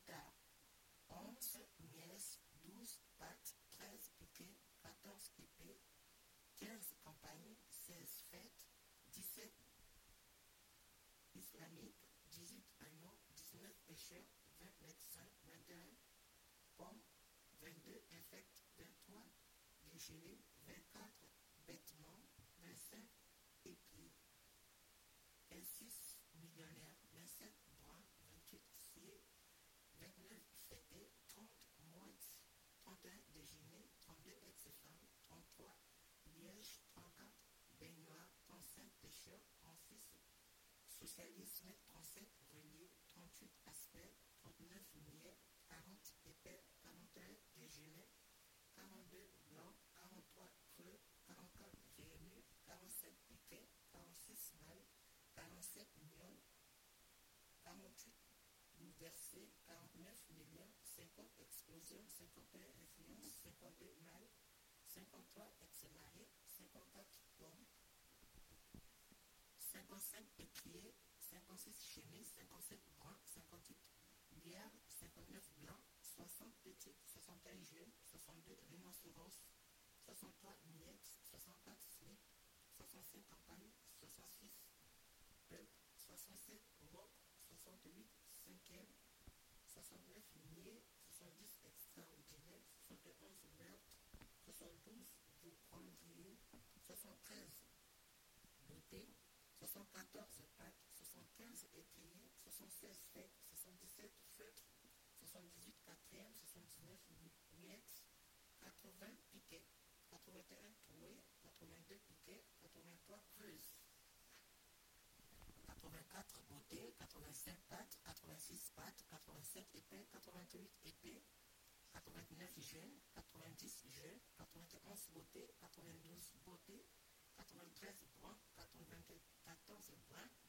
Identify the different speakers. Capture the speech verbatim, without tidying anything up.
Speaker 1: guitare, onze miesses, douze pattes, treize piquets, quatorze épées, quinze campagnes, seize fêtes, dix-sept islamiques, dix-huit agneaux, dix-neuf pêcheurs, vingt médecins, vingt et un pommes, vingt-deux infects, vingt-trois dégelés, vingt-quatre bêtements, vingt-cinq épiers, vingt-six millionnaires, vingt-sept bruns, vingt-huit sciés, vingt-neuf fêtés, trente moites, trente et un déjeuners, trente-deux ex-femmes, trente-trois lièges, trente-quatre baignoires, trente-cinq pêcheurs, trente-six socialisme, trente-sept reliés, trente-huit asperges, trente-neuf niais, quarante épais, quarante et un déjeuners, quarante-deux blancs, quarante-trois creux, quarante-quatre réunus, quarante-sept piquets, quarante-six mâles, quarante-sept mignons, quarante-huit bouleversés, quarante-neuf millions, cinquante explosions, cinquante et un influences, cinquante-deux mâles, cinquante-trois ex-mariés, cinquante-quatre pommes, cinquante-cinq étriers, cinquante-six chemises, cinquante-sept bruns, cinquante-huit liards, cinquante-neuf blancs, soixante petites, soixante et un jeunes, soixante-deux rhinocéros, soixante-trois miettes, soixante-quatre slips, soixante-cinq campagnes, soixante-six peuples, soixante-sept rocs, soixante-huit cinquièmes, soixante-neuf niais, soixante-dix extraordinaires, soixante et onze meurtres, soixante-douze vous prendriez, soixante-treize beautés, soixante-quatorze pattes, soixante-quinze étriers, soixante-seize fêtes, soixante-dix-sept feutres, soixante-dix-huit quatrièmes, soixante-dix-neuf miettes, quatre-vingts piquets, quatre-vingt et un trouées, quatre-vingt-deux piquets, quatre-vingt-trois creuses, quatre-vingt-quatre beautés, quatre-vingt-cinq pattes, quatre-vingt-six pattes, quatre-vingt-sept épais, quatre-vingt-huit épais, quatre-vingt-neuf jeunes, quatre-vingt-dix jeunes, quatre-vingt-onze beautés, quatre-vingt-douze beautés, quatre-vingt-treize bruns,